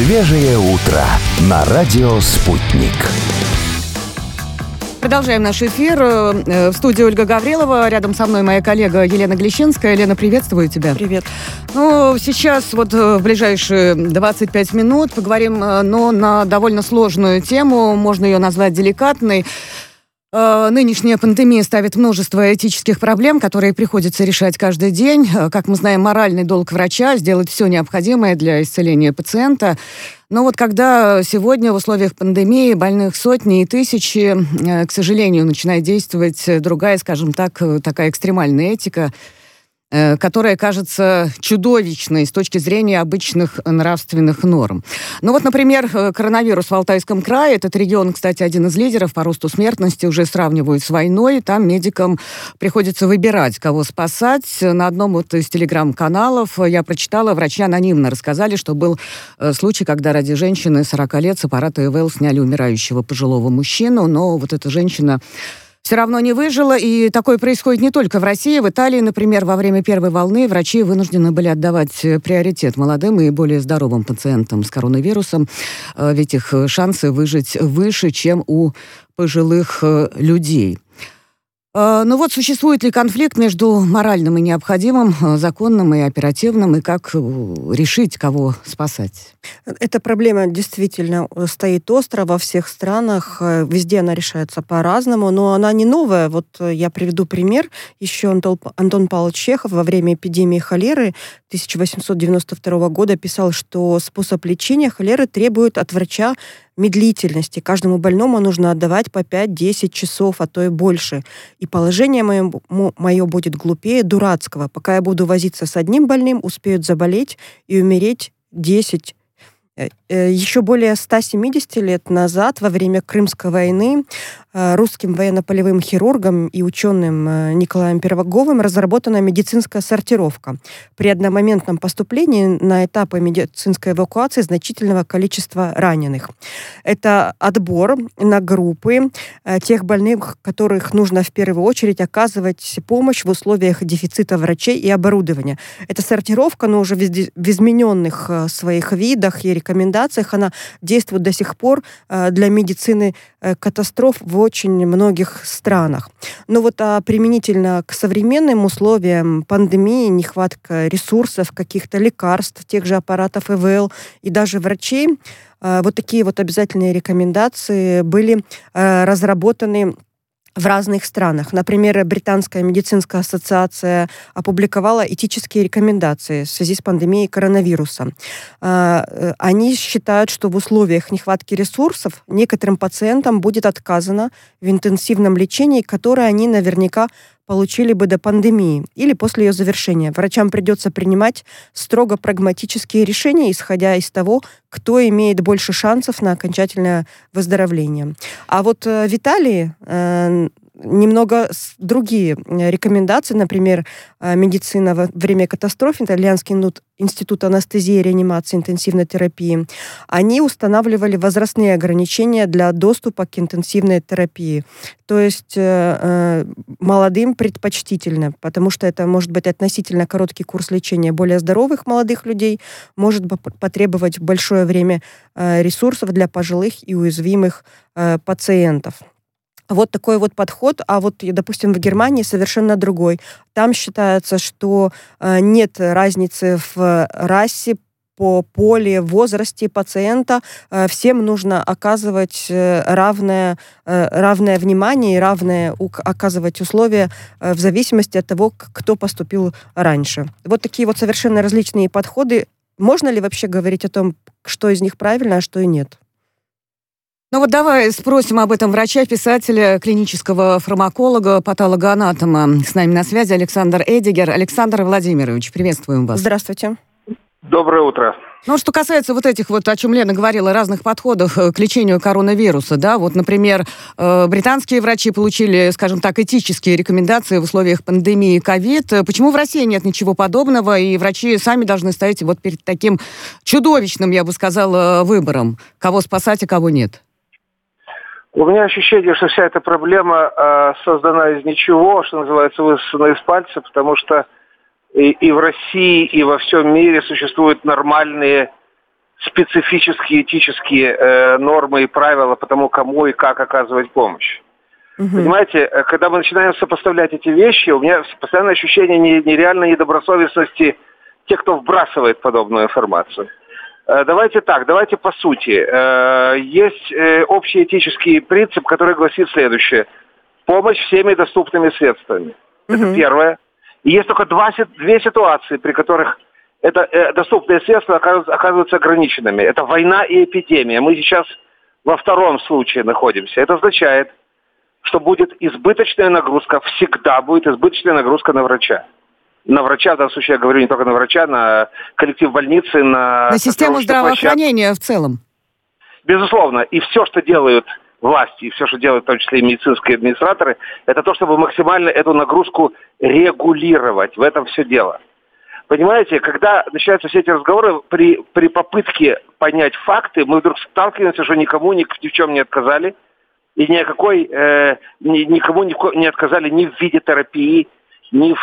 Свежее утро на радио «Спутник». Продолжаем наш эфир. В студии Ольга Гаврилова. Рядом со мной моя коллега Елена Глещинская. Лена, приветствую тебя. Привет. Сейчас в ближайшие 25 минут поговорим, на довольно сложную тему. Можно ее назвать деликатной. Нынешняя пандемия ставит множество этических проблем, которые приходится решать каждый день. Как мы знаем, моральный долг врача – сделать все необходимое для исцеления пациента. Но когда сегодня в условиях пандемии больных сотни и тысячи, к сожалению, начинает действовать другая, скажем так, такая экстремальная этика, которая кажется чудовищной с точки зрения обычных нравственных норм. Например, коронавирус в Алтайском крае, этот регион, кстати, один из лидеров по росту смертности, уже сравнивают с войной. Там медикам приходится выбирать, кого спасать. На одном из телеграм-каналов я прочитала, врачи анонимно рассказали, что был случай, когда ради женщины 40 лет с аппарата ИВЛ сняли умирающего пожилого мужчину, но эта женщина все равно не выжила, и такое происходит не только в России. В Италии, например, во время первой волны врачи вынуждены были отдавать приоритет молодым и более здоровым пациентам с коронавирусом, ведь их шансы выжить выше, чем у пожилых людей. Существует ли конфликт между моральным и необходимым, законным и оперативным, и как решить, кого спасать? Эта проблема действительно стоит остро во всех странах, везде она решается по-разному, но она не новая. Я приведу пример. Еще Антон Павлович Чехов во время эпидемии холеры 1892 года писал, что способ лечения холеры требует от врача медлительности. Каждому больному нужно отдавать по 5-10 часов, а то и больше. И положение мое будет глупее дурацкого. Пока я буду возиться с одним больным, успеют заболеть и умереть 10. Еще более 170 лет назад, во время Крымской войны, русским военно-полевым хирургом и ученым Николаем Пироговым разработана медицинская сортировка. При одномоментном поступлении на этапы медицинской эвакуации значительного количества раненых. Это отбор на группы тех больных, которых нужно в первую очередь оказывать помощь в условиях дефицита врачей и оборудования. Эта сортировка, но уже в измененных своих видах и рекомендациях, она действует до сих пор для медицины катастроф в очень многих странах. Но применительно к современным условиям пандемии, нехватка ресурсов, каких-то лекарств, тех же аппаратов ИВЛ и даже врачей, такие обязательные рекомендации были разработаны в разных странах. Например, Британская медицинская ассоциация опубликовала этические рекомендации в связи с пандемией коронавируса. Они считают, что в условиях нехватки ресурсов некоторым пациентам будет отказано в интенсивном лечении, которое они наверняка получили бы до пандемии или после ее завершения. Врачам придется принимать строго прагматические решения, исходя из того, кто имеет больше шансов на окончательное выздоровление. А в Италии немного другие рекомендации, например, медицина во время катастроф, Итальянский институт анестезии и реанимации интенсивной терапии, они устанавливали возрастные ограничения для доступа к интенсивной терапии. То есть молодым предпочтительно, потому что это может быть относительно короткий курс лечения. Более здоровых молодых людей может потребовать большое время ресурсов для пожилых и уязвимых пациентов. Такой подход, допустим, в Германии совершенно другой. Там считается, что нет разницы в расе, по поле, возрасте пациента. Всем нужно оказывать равное внимание и равное оказывать условия в зависимости от того, кто поступил раньше. Такие совершенно различные подходы. Можно ли вообще говорить о том, что из них правильно, а что и нет? Давай спросим об этом врача, писателя, клинического фармаколога, патологоанатома. С нами на связи Александр Эдигер. Александр Владимирович, приветствуем вас. Здравствуйте. Доброе утро. Что касается этих, о чем Лена говорила, разных подходов к лечению коронавируса, да, например, британские врачи получили, скажем так, этические рекомендации в условиях пандемии ковид. Почему в России нет ничего подобного, и врачи сами должны стоять перед таким чудовищным, я бы сказала, выбором, кого спасать, а кого нет? У меня ощущение, что вся эта проблема создана из ничего, что называется, высосана из пальца, потому что и в России, и во всем мире существуют нормальные специфические этические нормы и правила по тому, кому и как оказывать помощь. Понимаете, когда мы начинаем сопоставлять эти вещи, у меня постоянное ощущение нереальной недобросовестности тех, кто вбрасывает подобную информацию. Давайте по сути. Есть общий этический принцип, который гласит следующее. Помощь всеми доступными средствами. Это первое. И есть только две ситуации, при которых доступные средства оказываются ограниченными. Это война и эпидемия. Мы сейчас во втором случае находимся. Это означает, что будет избыточная нагрузка, всегда будет избыточная нагрузка на врача. На врача, в данном случае я говорю не только на врача, на коллектив больницы, на систему здравоохранения в целом. Безусловно. И все, что делают власти, и все, что делают в том числе и медицинские администраторы, это то, чтобы максимально эту нагрузку регулировать. В этом все дело. Понимаете, когда начинаются все эти разговоры, при попытке понять факты, мы вдруг сталкиваемся, что никому ни в чем не отказали, и никому не отказали ни в виде терапии, ни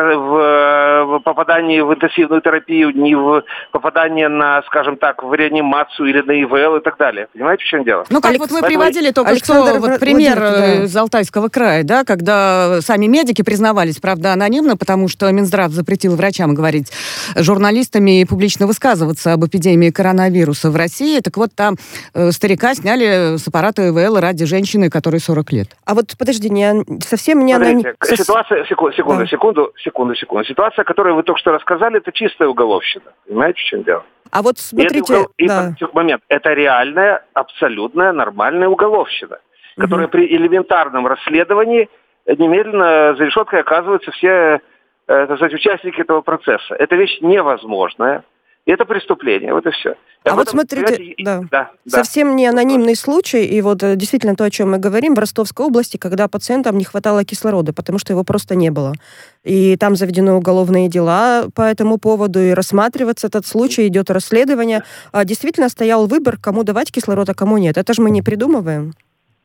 в попадании в интенсивную терапию, ни в попадании на, скажем так, в реанимацию или на ИВЛ и так далее. Понимаете, в чем дело? Ну, как вот вы приводили только что пример из Алтайского края, да, когда сами медики признавались, правда, анонимно, потому что Минздрав запретил врачам говорить журналистами и публично высказываться об эпидемии коронавируса в России. Так вот, там старика сняли с аппарата ИВЛ ради женщины, которой 40 лет. А вот, подожди, совсем не... Смотрите, ситуация... Секунду. Ситуация, которую вы только что рассказали, это чистая уголовщина. Понимаете, в чем дело? А вот смотрите... Момент. Это реальная, абсолютная, нормальная уголовщина, которая при элементарном расследовании немедленно за решеткой оказываются все, так сказать, участники этого процесса. Это вещь невозможная. И это преступление, вот и все. А вот смотрите, совсем не анонимный случай, и вот действительно то, о чем мы говорим, в Ростовской области, когда пациентам не хватало кислорода, потому что его просто не было. И там заведены уголовные дела по этому поводу, и рассматривается этот случай, идет расследование. Действительно стоял выбор, кому давать кислород, а кому нет. Это же мы не придумываем.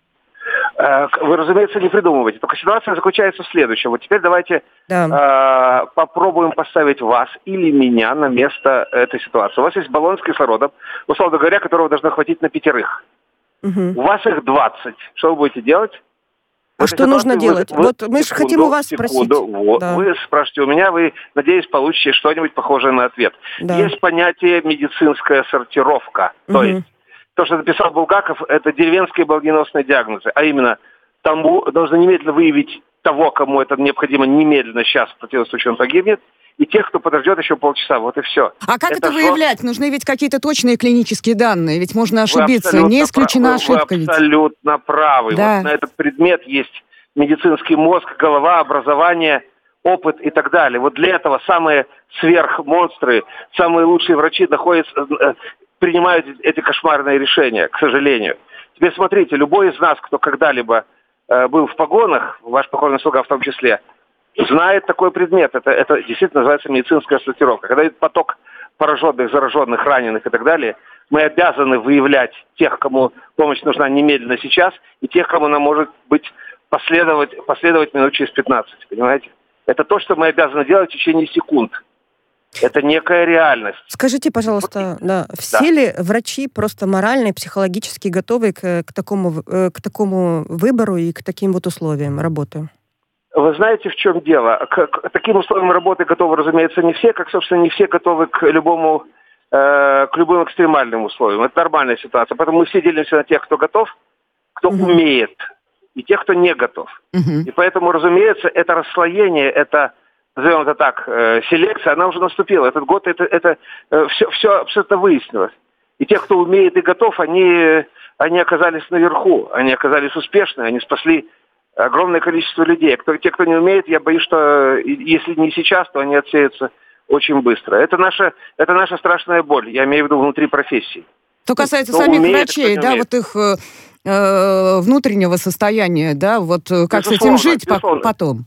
Вы, разумеется, не придумываете. Только ситуация заключается в следующем. Вот теперь давайте попробуем поставить вас или меня на место этой ситуации. У вас есть баллон с кислородом, условно говоря, которого должно хватить на 5. У вас их 20. Что вы будете делать? А что нужно делать? Вот мы же хотим у вас спросить. Вы спрашиваете у меня, вы, надеюсь, получите что-нибудь похожее на ответ. Есть понятие медицинская сортировка. То есть то, что написал Булгаков, это деревенские молниеносные диагнозы. А именно, тому должны немедленно выявить того, кому это необходимо немедленно сейчас, в противном случае он погибнет, и тех, кто подождет еще полчаса. Вот и все. А как это выявлять? Нужны ведь какие-то точные клинические данные, ведь можно ошибиться. Не исключена ошибка. Вы абсолютно правы. Да. Вот на этот предмет есть медицинский мозг, голова, образование, опыт и так далее. Вот для этого самые сверхмонстры, самые лучшие врачи принимают эти кошмарные решения, к сожалению. Теперь смотрите, любой из нас, кто когда-либо был в погонах, ваш покорный слуга в том числе, знает такой предмет. Это действительно называется медицинская сортировка. Когда идет поток пораженных, зараженных, раненых и так далее, мы обязаны выявлять тех, кому помощь нужна немедленно сейчас, и тех, кому она может быть последовать минут через 15. Понимаете? Это то, что мы обязаны делать в течение секунд. Это некая реальность. Скажите, пожалуйста, все ли врачи просто морально и психологически готовы к такому выбору и к таким вот условиям работы? Вы знаете, в чем дело? К таким условиям работы готовы, разумеется, не все, как, собственно, не все готовы к любым экстремальным условиям. Это нормальная ситуация. Поэтому мы все делимся на тех, кто готов, кто умеет, и тех, кто не готов. И поэтому, разумеется, это расслоение, это, назовем это так, селекция, она уже наступила. Этот год все абсолютно выяснилось. И те, кто умеет и готов, они оказались наверху, они оказались успешны, они спасли огромное количество людей. Те, кто не умеет, я боюсь, что если не сейчас, то они отсеются очень быстро. Это наша страшная боль, я имею в виду внутри профессии. Что касается самих врачей, да, вот их внутреннего состояния, да, вот как с этим жить потом?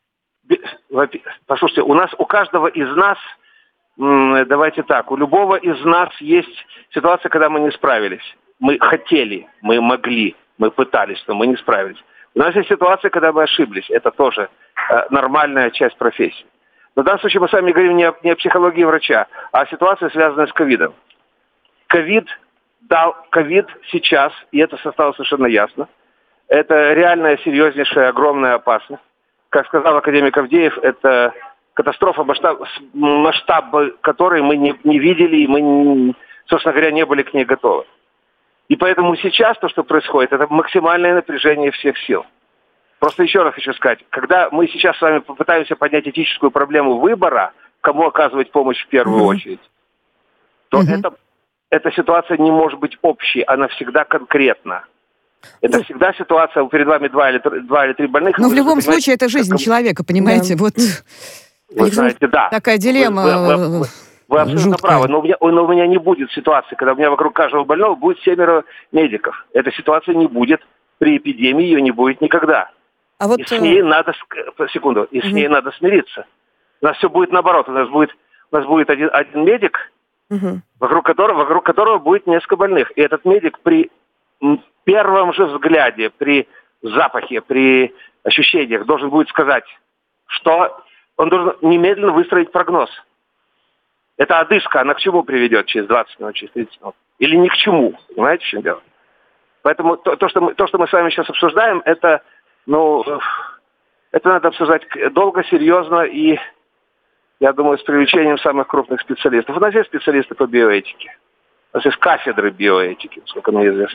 Послушайте, у каждого из нас, давайте так, у любого из нас есть ситуация, когда мы не справились. Мы хотели, мы могли, мы пытались, но мы не справились. У нас есть ситуация, когда мы ошиблись. Это тоже нормальная часть профессии. Но в данном случае мы с вами говорим не о психологии врача, а о ситуации, связанной с ковидом. ковид сейчас, и это стало совершенно ясно, это реальная, серьезнейшая, огромная опасность. Как сказал академик Авдеев, это катастрофа, масштаб которой мы не видели, и мы, собственно говоря, не были к ней готовы. И поэтому сейчас то, что происходит, это максимальное напряжение всех сил. Просто еще раз хочу сказать, когда мы сейчас с вами попытаемся поднять этическую проблему выбора, кому оказывать помощь в первую очередь, то эта ситуация не может быть общей, она всегда конкретна. Это всегда ситуация, перед вами два или три больных. Но в любом случае это жизнь человека, понимаете? Да. Вот вы знаете, да. Такая дилемма. Вы абсолютно правы, но у меня не будет ситуации, когда у меня вокруг каждого больного будет 7 медиков. Эта ситуация не будет при эпидемии, ее не будет никогда. И с ней надо, с ней надо смириться. У нас все будет наоборот. У нас будет один медик, вокруг которого будет несколько больных. И этот медик при первом же взгляде, при запахе, при ощущениях должен будет сказать, что он должен немедленно выстроить прогноз. Эта одышка, она к чему приведет через 20 минут, через 30 минут? Или ни к чему? Понимаете, в чем дело? Поэтому то, что мы с вами сейчас обсуждаем, это надо обсуждать долго, серьезно и, я думаю, с привлечением самых крупных специалистов. У нас есть специалисты по биоэтике. У нас есть кафедры биоэтики, насколько мне известно.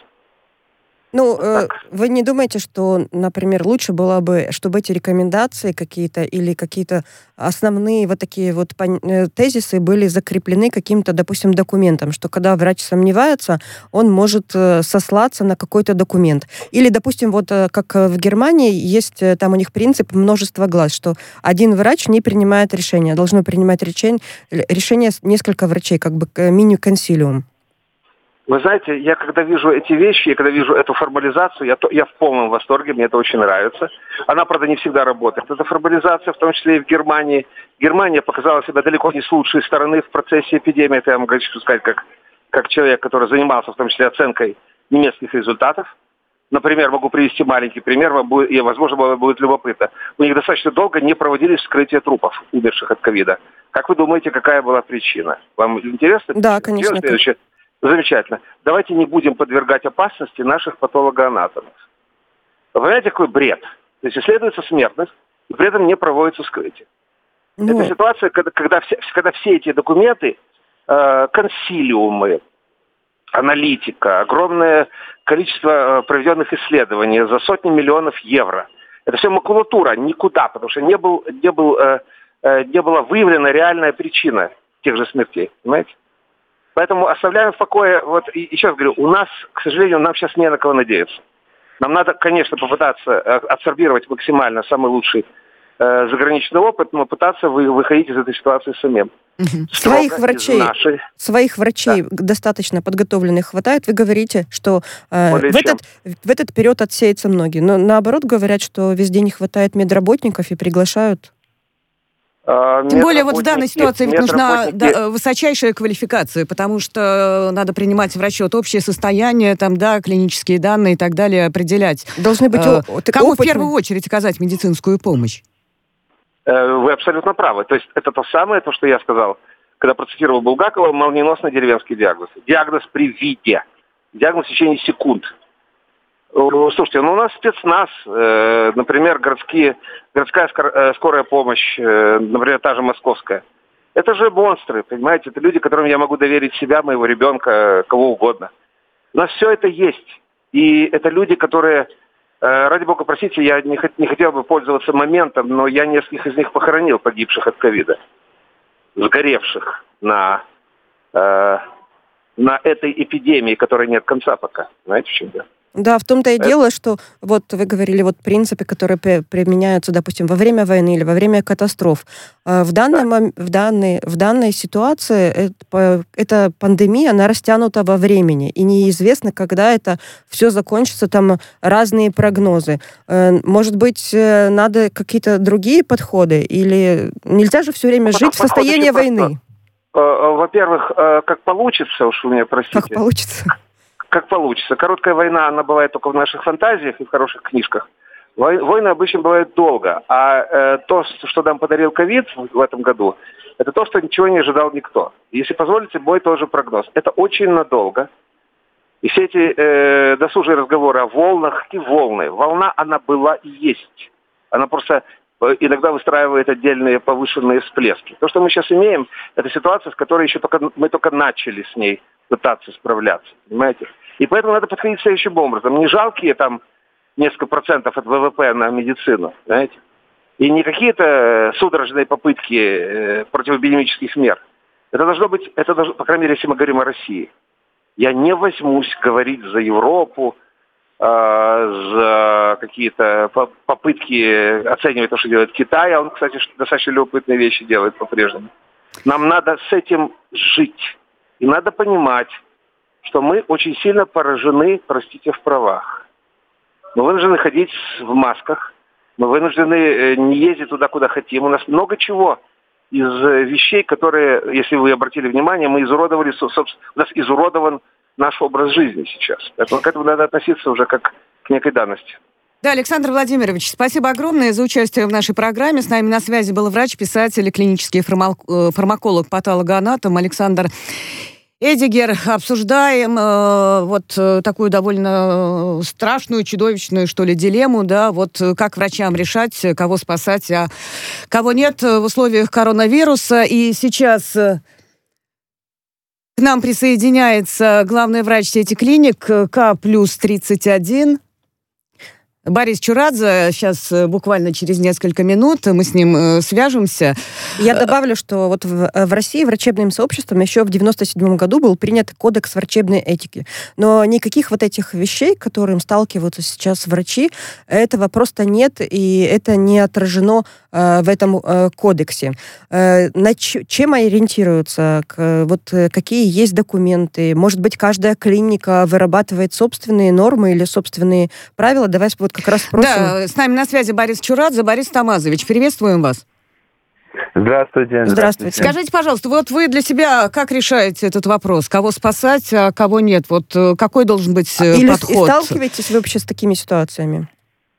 Вы не думаете, что, например, лучше было бы, чтобы эти рекомендации какие-то или какие-то основные вот такие вот тезисы были закреплены каким-то, допустим, документом, что когда врач сомневается, он может сослаться на какой-то документ. Или, допустим, вот как в Германии есть там у них принцип множества глаз, что один врач не принимает решения, должно принимать решение несколько врачей, как бы мини-консилиум. Вы знаете, я когда вижу эти вещи, когда вижу эту формализацию, я в полном восторге, мне это очень нравится. Она, правда, не всегда работает. Эта формализация, в том числе и в Германии. Германия показала себя далеко не с лучшей стороны в процессе эпидемии. Это я вам хочу сказать, как человек, который занимался, в том числе, оценкой немецких результатов. Например, могу привести маленький пример, и, возможно, будет любопытно. У них достаточно долго не проводились вскрытия трупов, умерших от ковида. Как вы думаете, какая была причина? Вам интересно? Да, конечно. Замечательно. Давайте не будем подвергать опасности наших патологоанатомов. Вы понимаете, какой бред? То есть исследуется смертность, и при этом не проводится вскрытие. Это ситуация, когда все эти документы, консилиумы, аналитика, огромное количество проведенных исследований за сотни миллионов евро. Это все макулатура, никуда, потому что не была выявлена реальная причина тех же смертей. Понимаете? Поэтому оставляем в покое, и еще раз говорю, у нас, к сожалению, нам сейчас не на кого надеяться. Нам надо, конечно, попытаться абсорбировать максимально самый лучший заграничный опыт, но пытаться выходить из этой ситуации самим. Своих врачей достаточно подготовленных хватает. Вы говорите, что в этот период отсеются многие. Но наоборот говорят, что везде не хватает медработников и приглашают. Тем более вот в данной ситуации ведь нужна высочайшая квалификация, потому что надо принимать в расчет общее состояние, клинические данные и так далее определять. Должны быть кому в первую очередь оказать медицинскую помощь? Вы абсолютно правы. То есть это то самое, то, что я сказал, когда процитировал Булгакова, молниеносно деревенский диагноз. Диагноз при виде. Диагноз в течение секунд. Слушайте, у нас спецназ, например, городская скорая помощь, например, та же московская. Это же монстры, понимаете? Это люди, которым я могу доверить себя, моего ребенка, кого угодно. У нас все это есть. И это люди, которые, ради бога, простите, я не хотел бы пользоваться моментом, но я нескольких из них похоронил, погибших от ковида. Сгоревших на этой эпидемии, которой нет конца пока. Знаете, в чем дело? Да, в том-то и дело, что вот вы говорили, принципы, которые применяются, допустим, во время войны или во время катастроф. В данной ситуации эта пандемия, она растянута во времени, и неизвестно, когда это все закончится, там разные прогнозы. Может быть, надо какие-то другие подходы, или нельзя же все время жить в состоянии войны? Во-первых, как получится, уж вы меня простите. Как получится. Как получится. Короткая война, она бывает только в наших фантазиях и в хороших книжках. Войны обычно бывают долго, а то, что нам подарил ковид в этом году, это то, что ничего не ожидал никто. Если позволите, мой тоже прогноз. Это очень надолго. И все эти досужие разговоры о волнах, какие волны? Волна, она была и есть. Она просто иногда выстраивает отдельные повышенные всплески. То, что мы сейчас имеем, это ситуация, с которой мы только начали с ней пытаться справляться. Понимаете? И поэтому надо подходить следующим образом. Не жалкие там несколько процентов от ВВП на медицину, знаете? И не какие-то судорожные попытки противоэпидемических мер. Это должно быть, по крайней мере, если мы говорим о России. Я не возьмусь говорить за Европу, за какие-то попытки оценивать то, что делает Китай. А он, кстати, достаточно любопытные вещи делает по-прежнему. Нам надо с этим жить. И надо понимать, что мы очень сильно поражены, простите, в правах. Мы вынуждены ходить в масках. Мы вынуждены не ездить туда, куда хотим. У нас много чего из вещей, которые, если вы обратили внимание, мы изуродовали, у нас изуродован наш образ жизни сейчас. Поэтому к этому надо относиться уже как к некой данности. Да, Александр Владимирович, спасибо огромное за участие в нашей программе. С нами на связи был врач, писатель и клинический фармаколог, патологоанатом Александр Эдигер. Обсуждаем такую довольно страшную, чудовищную, что ли, дилемму, да, вот как врачам решать, кого спасать, а кого нет в условиях коронавируса. И сейчас к нам присоединяется главный врач сети клиник К+31 Борис Чурадзе. Сейчас буквально через несколько минут мы с ним свяжемся. Я добавлю, что вот в России врачебным сообществом еще в 1997 году был принят кодекс врачебной этики. Но никаких вот этих вещей, к которым сталкиваются сейчас врачи, этого просто нет, и это не отражено в этом кодексе. Чем ориентируются? Какие есть документы? Может быть, каждая клиника вырабатывает собственные нормы или собственные правила? Давай вот как раз спросим. Да, с нами на связи Борис Чурадзе. Борис Тамазович, приветствуем вас. Здравствуйте. Здравствуйте. Скажите, пожалуйста, вот вы для себя как решаете этот вопрос? Кого спасать, а кого нет? Вот какой должен быть подход? Или сталкиваетесь вы вообще с такими ситуациями?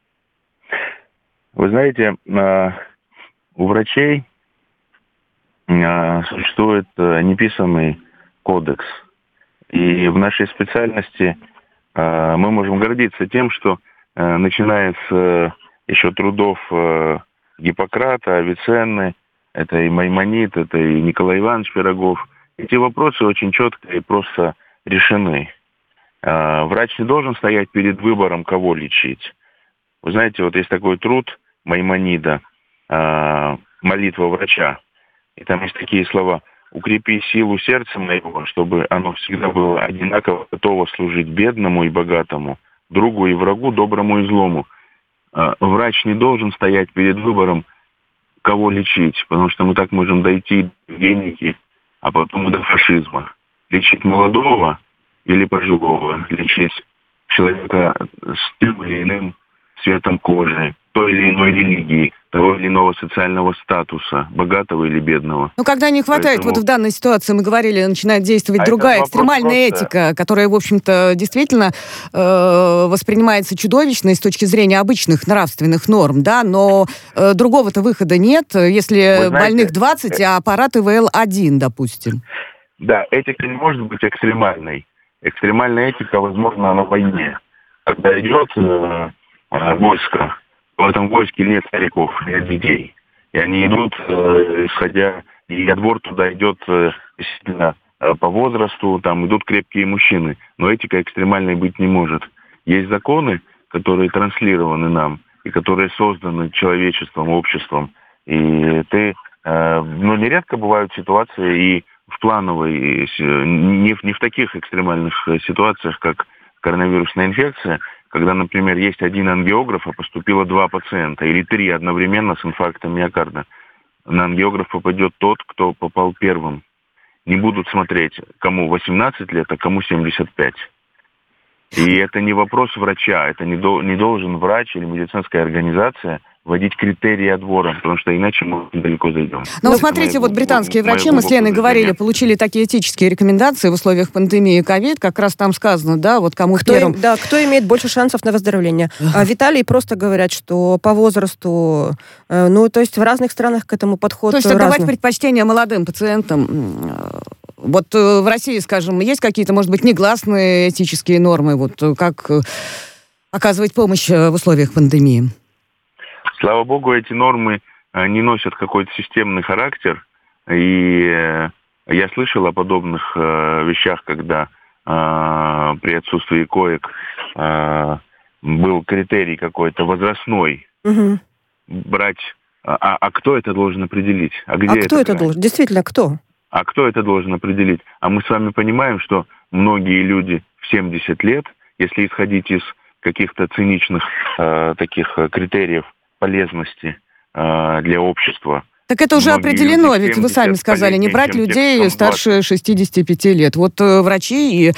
Вы знаете, у врачей существует неписанный кодекс. И в нашей специальности мы можем гордиться тем, что начиная с еще трудов Гиппократа, Авиценны, это и Маймонид, это и Николай Иванович Пирогов, эти вопросы очень четко и просто решены. Врач не должен стоять перед выбором, кого лечить. Вы знаете, вот есть такой труд Маймонида «Молитва врача». И там есть такие слова: «Укрепи силу сердца моего, чтобы оно всегда было одинаково готово служить бедному и богатому, другу и врагу, доброму и злому». Врач не должен стоять перед выбором, кого лечить, потому что мы так можем дойти до геники, а потом до фашизма. Лечить молодого или пожилого, лечить человека с тем или иным цветом кожи, той или иной религии, того или иного социального статуса, богатого или бедного. Ну, когда не хватает, вот в данной ситуации, мы говорили, начинает действовать другая экстремальная этика, которая, в общем-то, действительно воспринимается чудовищной с точки зрения обычных нравственных норм, да, но другого-то выхода нет, если больных 20, а аппарат ИВЛ-1, допустим. Да, этика не может быть экстремальной. Экстремальная этика, возможно, на войне. Когда идет войско, в этом войске нет стариков, нет детей. И они идут, исходя, и отбор туда идет действительно по возрасту, там идут крепкие мужчины. Но этика экстремальной быть не может. Есть законы, которые транслированы нам, и которые созданы человечеством, обществом. И нередко бывают ситуации и в плановой, не в таких экстремальных ситуациях, как коронавирусная инфекция, когда, например, есть один ангиограф, а поступило 2 пациента, или 3 одновременно с инфарктом миокарда. На ангиограф попадет тот, кто попал первым. Не будут смотреть, кому 18 лет, а кому 75. И это не вопрос врача, это не должен врач или медицинская организация вводить критерии отбора, потому что иначе мы далеко зайдем. Ну, смотрите, вот британские врачи, мы с Леной говорили, получили такие этические рекомендации в условиях пандемии ковид, как раз там сказано, да, вот кому кто имеет больше шансов на выздоровление. А в Италии просто говорят, что по возрасту, то есть в разных странах к этому подход разный. То есть отдавать предпочтение молодым пациентам. Вот в России, скажем, есть какие-то, может быть, негласные этические нормы, вот как оказывать помощь в условиях пандемии? Слава богу, эти нормы не носят какой-то системный характер. И я слышал о подобных вещах, когда при отсутствии коек был критерий какой-то возрастной. Угу. Брать... А кто это должен определить? Где кто это должен? Действительно, кто? А кто это должен определить? А мы с вами понимаем, что многие люди в 70 лет, если исходить из каких-то циничных таких критериев полезности для общества. Так это уже определено, ведь вы сами сказали, не брать людей старше 65 лет. Вот врачи и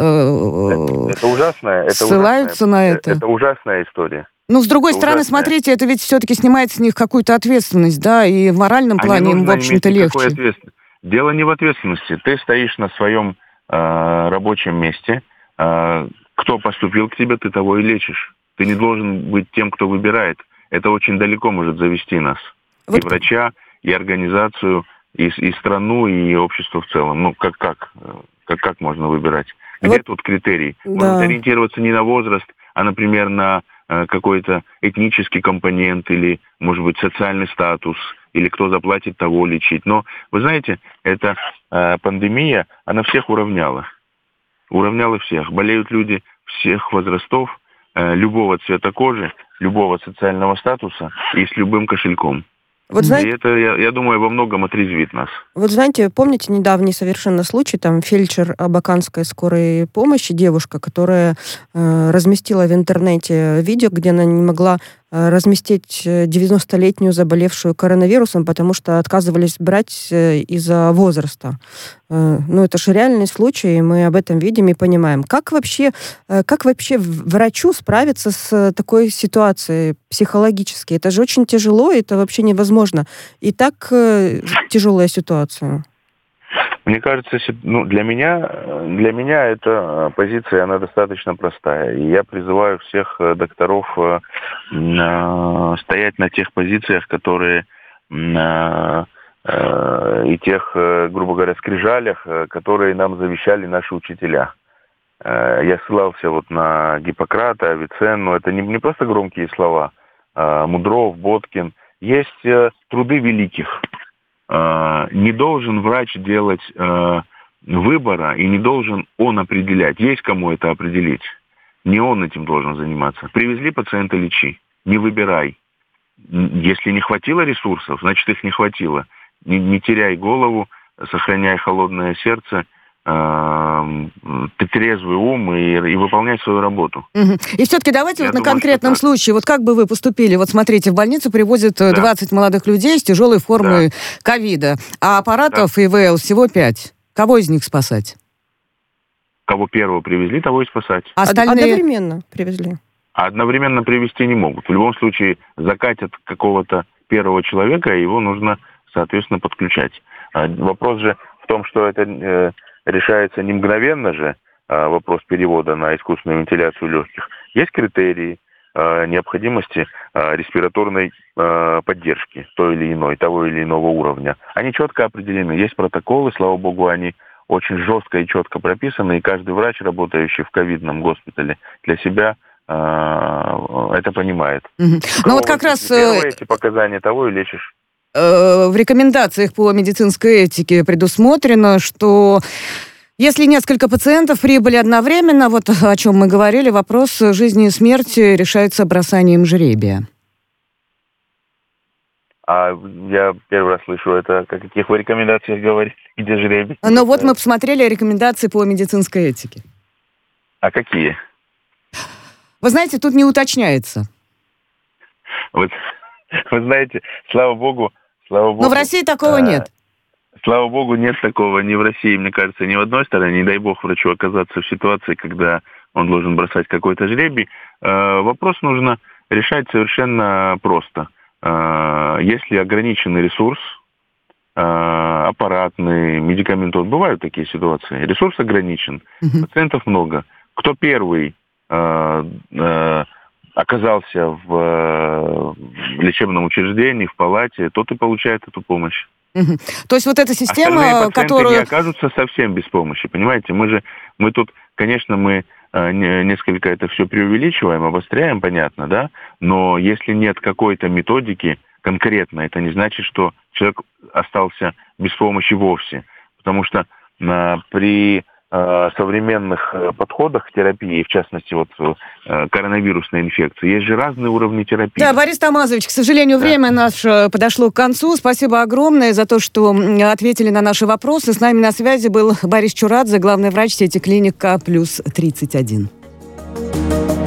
это ужасная, ссылаются на это. Это ужасная история. Ну, с другой стороны, смотрите, это ведь все-таки снимает с них какую-то ответственность, да, и в моральном плане им, в общем-то, легче. Дело не в ответственности. Ты стоишь на своем рабочем месте. Кто поступил к тебе, ты того и лечишь. Ты не должен быть тем, кто выбирает. Это очень далеко может завести нас. Вот. И врача, и организацию, и страну, и общество в целом. Ну, как можно выбирать? Где тут критерий? Да. Можно ориентироваться не на возраст, а, например, на какой-то этнический компонент или, может быть, социальный статус, или кто заплатит, того лечить. Но, вы знаете, эта пандемия, она всех уравняла. Уравняла всех. Болеют люди всех возрастов, любого цвета кожи, любого социального статуса и с любым кошельком. Вот знаете, и это, я думаю, во многом отрезвит нас. Вот знаете, помните недавний совершенно случай, там фельдшер Абаканской скорой помощи, девушка, которая разместила в интернете видео, где она не могла разместить 90-летнюю заболевшую коронавирусом, потому что отказывались брать из-за возраста. Это же реальный случай, и мы об этом видим и понимаем. Как вообще врачу справиться с такой ситуацией психологически? Это же очень тяжело, это вообще невозможно. И так тяжелая ситуация. Мне кажется, для меня эта позиция, она достаточно простая. И я призываю всех докторов стоять на тех позициях, которые и тех, грубо говоря, скрижалях, которые нам завещали наши учителя. Я ссылался на Гиппократа, Авиценну. Это не просто громкие слова. Мудров, Боткин. Есть труды великих. Не должен врач делать выбора, и не должен он определять. Есть кому это определить. Не он этим должен заниматься. Привезли пациента, лечи. Не выбирай. Если не хватило ресурсов, значит, их не хватило. Не теряй голову, сохраняй холодное сердце, трезвый ум и выполняй свою работу. Угу. И все-таки давайте на конкретном случае, как бы вы поступили? Вот смотрите, в больницу привозят 20 молодых людей с тяжелой формой ковида, а аппаратов ИВЛ всего 5. Кого из них спасать? Кого первого привезли, того и спасать. Остальные... Одновременно привезли. Одновременно привезти не могут. В любом случае закатят какого-то первого человека, и его нужно, соответственно, подключать. Вопрос же в том, что это решается не мгновенно же, вопрос перевода на искусственную вентиляцию легких. Есть критерии необходимости респираторной поддержки того или иного уровня. Они четко определены. Есть протоколы, слава богу, они очень жестко и четко прописаны, и каждый врач, работающий в ковидном госпитале, для себя это понимает. Ну вот как раз... эти показания, того и лечишь. В рекомендациях по медицинской этике предусмотрено, что если несколько пациентов прибыли одновременно, вот о чем мы говорили, вопрос жизни и смерти решается бросанием жребия. А я первый раз слышу это, о каких вы рекомендациях говорите, где жребий? Ну вот мы посмотрели рекомендации по медицинской этике. А какие? Вы знаете, тут не уточняется. Вот, вы знаете, слава богу. Но в России такого нет. Слава богу, нет такого ни в России, мне кажется, ни в одной стороне. Не дай бог врачу оказаться в ситуации, когда он должен бросать какой-то жребий. Вопрос нужно решать совершенно просто. если ограниченный ресурс, аппаратный, медикаментозный, бывают такие ситуации, ресурс ограничен, пациентов много. Кто первый оказался в лечебном учреждении, в палате, тот и получает эту помощь. То есть вот эта система, которую... не окажутся совсем без помощи, понимаете? Мы тут, конечно, мы несколько это все преувеличиваем, обостряем, понятно, да? Но если нет какой-то методики конкретно, это не значит, что человек остался без помощи вовсе. Потому что при современных подходах к терапии, в частности, вот коронавирусной инфекции, есть же разные уровни терапии. Да, Борис Тамазович, к сожалению, время наше подошло к концу. Спасибо огромное за то, что ответили на наши вопросы. С нами на связи был Борис Чурадзе, главный врач сети клиник К+31.